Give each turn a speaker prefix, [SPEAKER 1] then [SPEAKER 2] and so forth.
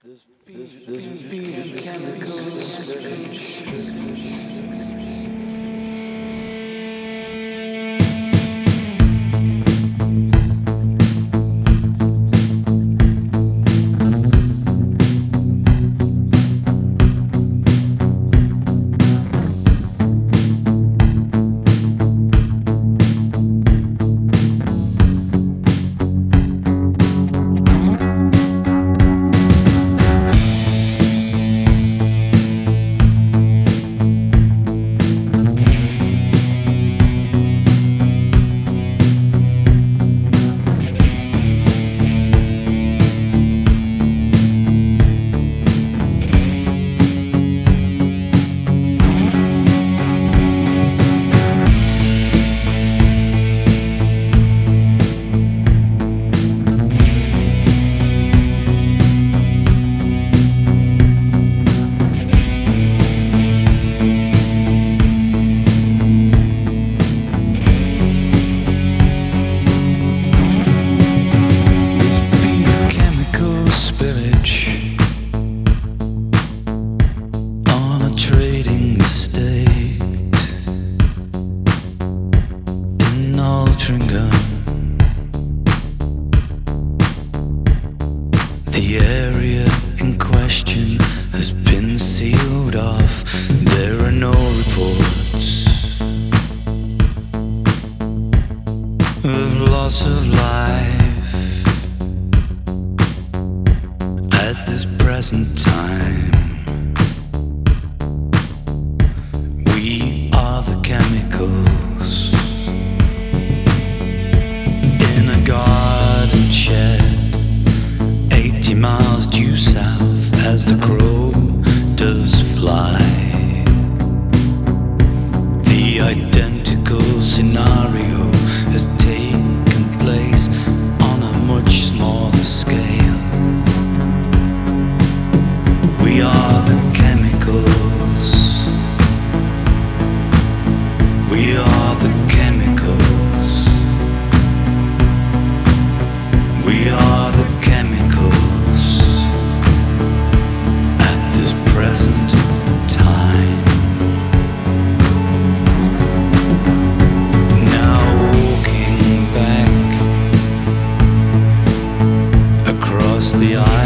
[SPEAKER 1] This beat of chemicals. The area in question has been sealed off. There are no reports of loss of life at this present time. We are the chemicals in a garden shed 80 miles due south as the crow does fly. The identical scenario has taken place on a much smaller scale. We are the chemicals. We are the chemicals. We are the chemicals at this present time. Now walking back across the aisle,